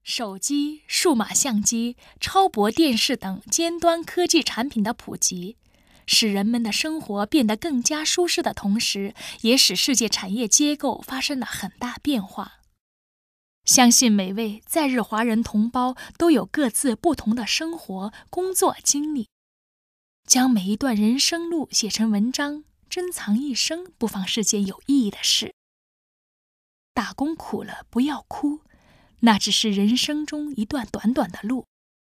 手机、数码相机、超薄电视等尖端科技产品的普及，使人们的生活变得更加舒适的同时，也使世界产业结构发生了很大变化。相信每位在日华人同胞都有各自不同的生活、工作经历，将每一段人生路写成文章，珍藏一生，不妨是件有意义的事。打工苦了不要哭，那只是人生中一段短短的路。